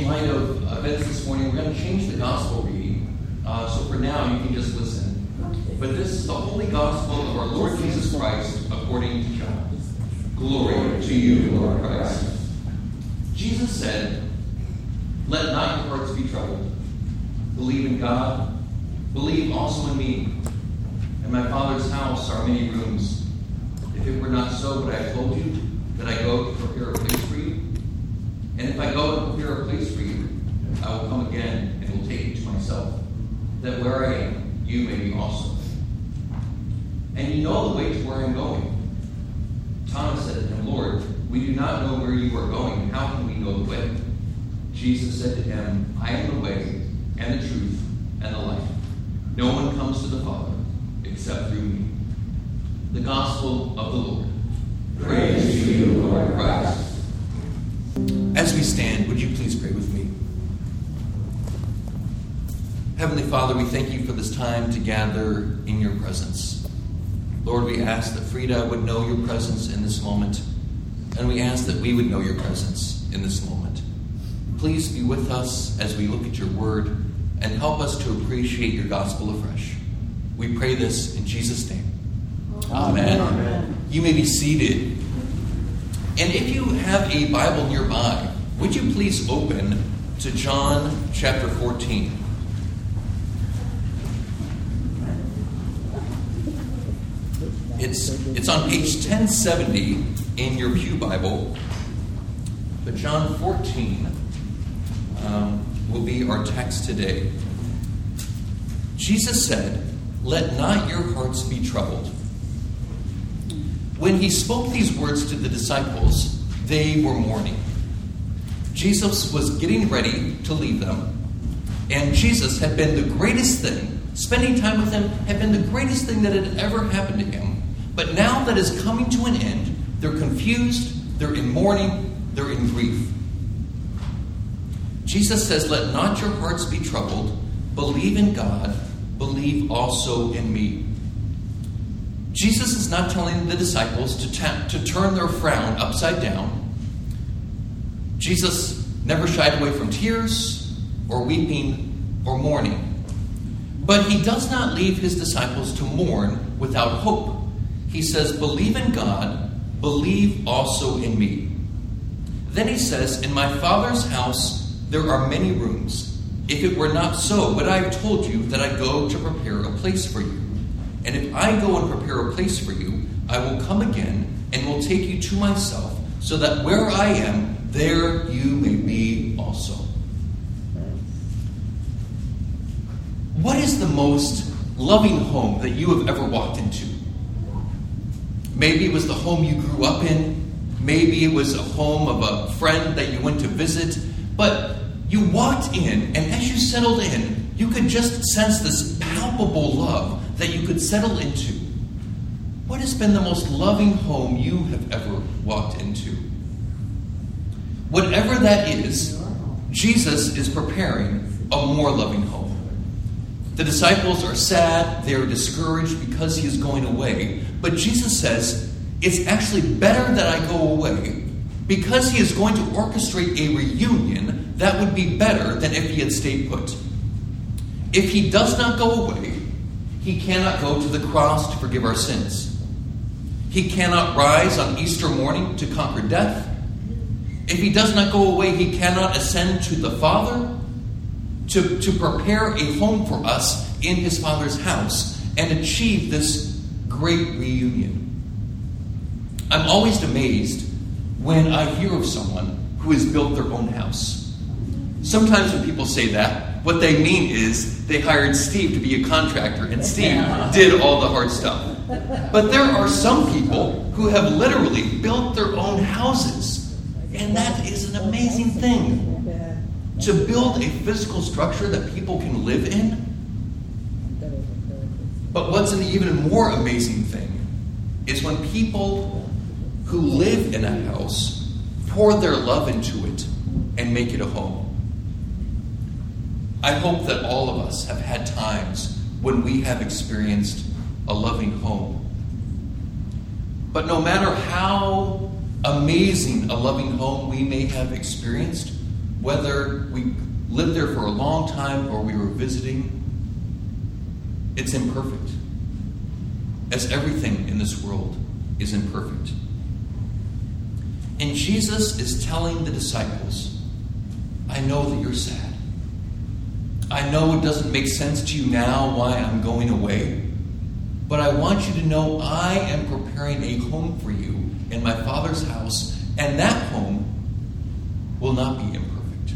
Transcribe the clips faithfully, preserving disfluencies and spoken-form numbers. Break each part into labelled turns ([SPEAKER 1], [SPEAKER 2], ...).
[SPEAKER 1] in light of events this morning, we're going to change the gospel reading. Uh, so for now, you can just listen. But this is the Holy Gospel of our Lord Jesus Christ according to John. Glory to you, Lord Christ. Jesus said, "Let not your hearts be troubled. Believe in God. Believe also in me. In my Father's house are many rooms. If it were not so, would I have told you that I go to prepare a place for you? And if I go to prepare a place for you, I will come again and will take you to myself, that where I am, you may be also. And you know the way to where I am going." Thomas said to him, "Lord, we do not know where you are going. How can we know the way?" Jesus said to him, "I am the way and the truth and the life. No one comes to the Father except through me." The Gospel of the Lord. Praise to you, Lord Christ. As we stand, would you please pray with me? Heavenly Father, we thank you for this time to gather in your presence. Lord, we ask that Frida would know your presence in this moment, and we ask that we would know your presence in this moment. Please be with us as we look at your word and help us to appreciate your gospel afresh. We pray this in Jesus' name. Amen. Amen. You may be seated. And if you have a Bible nearby, would you please open to John chapter fourteen. It's, it's on page ten seventy in your Pew Bible. But John fourteen um, will be our text today. Jesus said, "Let not your hearts be troubled." When he spoke these words to the disciples, they were mourning. Jesus was getting ready to leave them. And Jesus had been the greatest thing. Spending time with him had been the greatest thing that had ever happened to him. But now that is coming to an end, they're confused, they're in mourning, they're in grief. Jesus says, "Let not your hearts be troubled. Believe in God. Believe also in me." Jesus is not telling the disciples to, ta- to turn their frown upside down. Jesus never shied away from tears or weeping or mourning. But he does not leave his disciples to mourn without hope. He says, "Believe in God, believe also in me." Then he says, "In my Father's house there are many rooms. If it were not so, would I have told you that I go to prepare a place for you? And if I go and prepare a place for you, I will come again and will take you to myself, so that where I am, there you may be also." What is the most loving home that you have ever walked into? Maybe it was the home you grew up in. Maybe it was a home of a friend that you went to visit. But you walked in, and as you settled in, you could just sense this palpable love that you could settle into. What has been the most loving home you have ever walked into? Whatever that is, Jesus is preparing a more loving home. The disciples are sad, they are discouraged because he is going away. But Jesus says, it's actually better that I go away, because he is going to orchestrate a reunion that would be better than if he had stayed put. If he does not go away, he cannot go to the cross to forgive our sins. He cannot rise on Easter morning to conquer death. If he does not go away, he cannot ascend to the Father to, to prepare a home for us in his Father's house and achieve this great reunion. I'm always amazed when I hear of someone who has built their own house. Sometimes when people say that, what they mean is they hired Steve to be a contractor, and Steve did all the hard stuff. But there are some people who have literally built their own houses, and that is an amazing thing. To build a physical structure that people can live in. But what's an even more amazing thing is when people who live in a house pour their love into it and make it a home. I hope that all of us have had times when we have experienced a loving home. But no matter how amazing a loving home we may have experienced, whether we lived there for a long time or we were visiting, it's imperfect. As everything in this world is imperfect. And Jesus is telling the disciples, I know that you're sad. I know it doesn't make sense to you now why I'm going away. But I want you to know I am preparing a home for you in my Father's house, and that home will not be imperfect.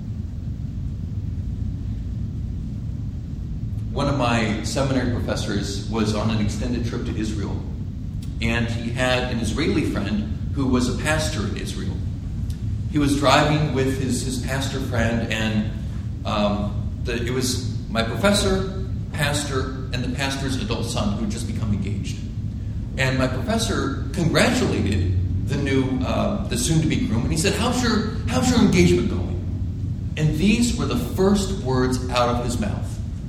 [SPEAKER 1] One of my seminary professors was on an extended trip to Israel, and he had an Israeli friend who was a pastor in Israel. He was driving with his, his pastor friend, and um, the, it was my professor, pastor, and the pastor's adult son who had just become engaged. And my professor congratulated the new, uh, the soon-to-be groom, and he said, how's your, how's your engagement going? And these were the first words out of his mouth.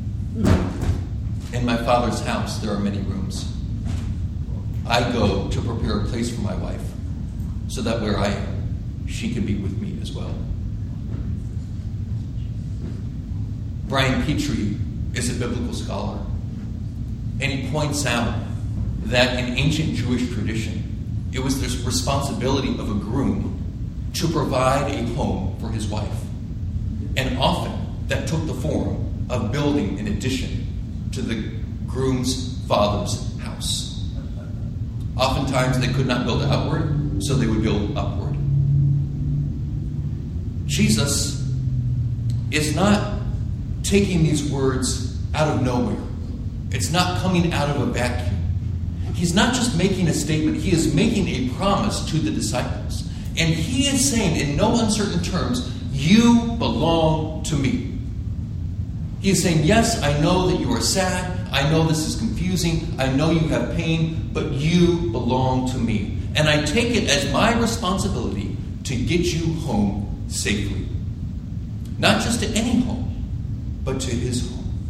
[SPEAKER 1] In my Father's house, there are many rooms. I go to prepare a place for my wife, so that where I am, she can be with me as well. Brian Petrie is a biblical scholar, and he points out that in ancient Jewish tradition, it was the responsibility of a groom to provide a home for his wife. And often that took the form of building an addition to the groom's father's house. Oftentimes they could not build outward, so they would build upward. Jesus is not taking these words out of nowhere. It's not coming out of a vacuum. He's not just making a statement. He is making a promise to the disciples. And he is saying in no uncertain terms, you belong to me. He is saying, yes, I know that you are sad. I know this is confusing. I know you have pain, but you belong to me. And I take it as my responsibility to get you home safely. Not just to any home, but to his home.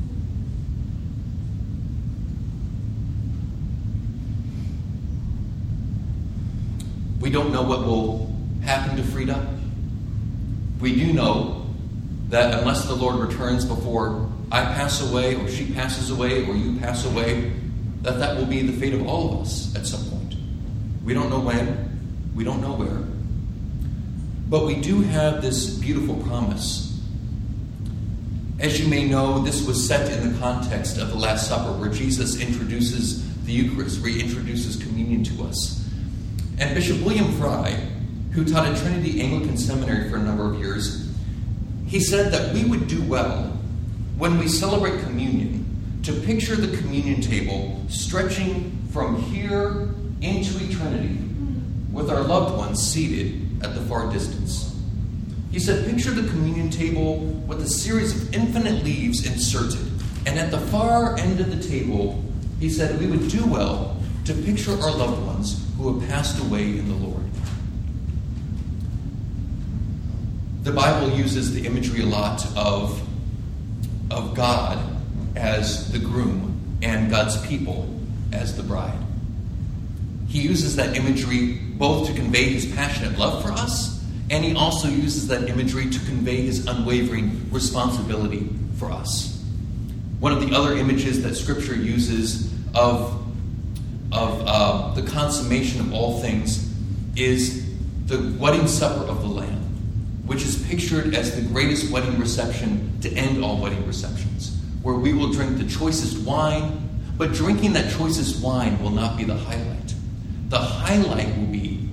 [SPEAKER 1] We don't know what will happen to Frida. We do know that unless the Lord returns before I pass away, or she passes away, or you pass away, that that will be the fate of all of us at some point. We don't know when. We don't know where. But we do have this beautiful promise. As you may know, this was set in the context of the Last Supper, where Jesus introduces the Eucharist, where he introduces communion to us. And Bishop William Fry, who taught at Trinity Anglican Seminary for a number of years, he said that we would do well when we celebrate communion to picture the communion table stretching from here into eternity with our loved ones seated at the far distance. He said, picture the communion table with a series of infinite leaves inserted. And at the far end of the table, he said, we would do well to picture our loved ones who have passed away in the Lord. The Bible uses the imagery a lot of, of God as the groom and God's people as the bride. He uses that imagery both to convey his passionate love for us, and he also uses that imagery to convey his unwavering responsibility for us. One of the other images that Scripture uses of of uh, the consummation of all things is the wedding supper of the Lamb, which is pictured as the greatest wedding reception to end all wedding receptions, where we will drink the choicest wine, but drinking that choicest wine will not be the highlight. The highlight will be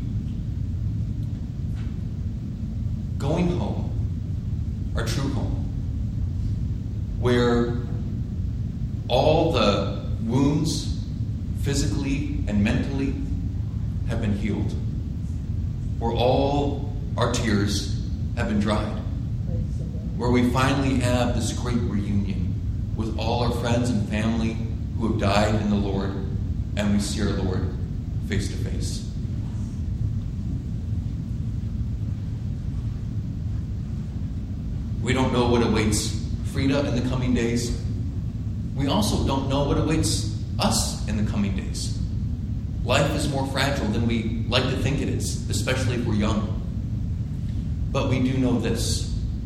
[SPEAKER 1] going home, our true home, where all the wounds, physically and mentally, have been healed, where all our tears have been dried, where we finally have this great reunion with all our friends and family who have died in the Lord, and we see our Lord face to face. We don't know what awaits Frida in the coming days. We also don't know what awaits us in the coming days. Life is more fragile than we like to think it is, especially if we're young. But we do know this,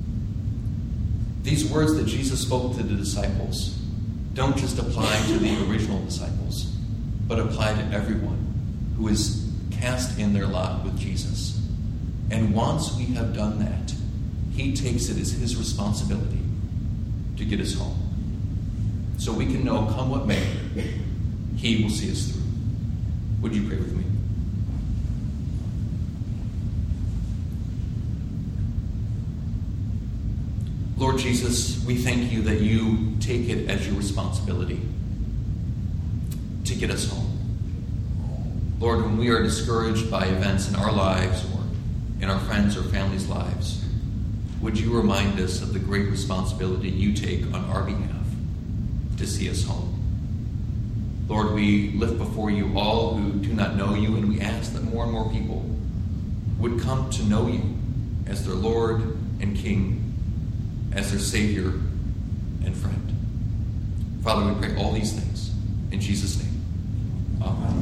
[SPEAKER 1] these words that Jesus spoke to the disciples don't just apply to the original disciples, but apply to everyone who is cast in their lot with Jesus. And once we have done that, he takes it as his responsibility to get us home. So we can know, come what may, he will see us through. Would you pray with me? Lord Jesus, we thank you that you take it as your responsibility to get us home. Lord, when we are discouraged by events in our lives or in our friends' or families' lives, would you remind us of the great responsibility you take on our behalf to see us home? Lord, we lift before you all who do not know you, and we ask that more and more people would come to know you as their Lord and King, as their Savior and friend. Father, we pray all these things in Jesus' name. Amen.